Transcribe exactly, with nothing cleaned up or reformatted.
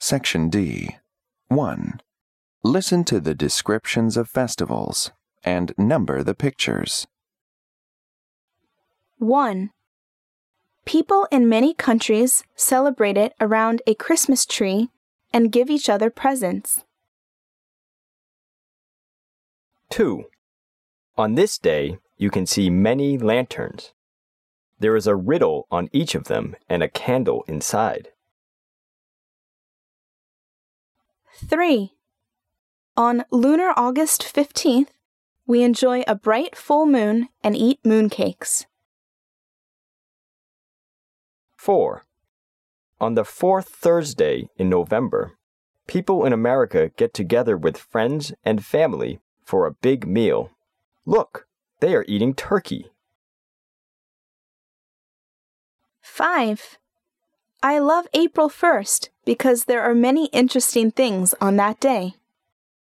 Section D. one. Listen to the descriptions of festivals and number the pictures. one. People in many countries celebrate it around a Christmas tree and give each other presents. two. On this day, you can see many lanterns. There is a riddle on each of them and a candle inside. three. On lunar August fifteenth, we enjoy a bright full moon and eat mooncakes. four. On the fourth Thursday in November, people in America get together with friends and family for a big meal. Look, they are eating turkey. five. I love April first because there are many interesting things on that day.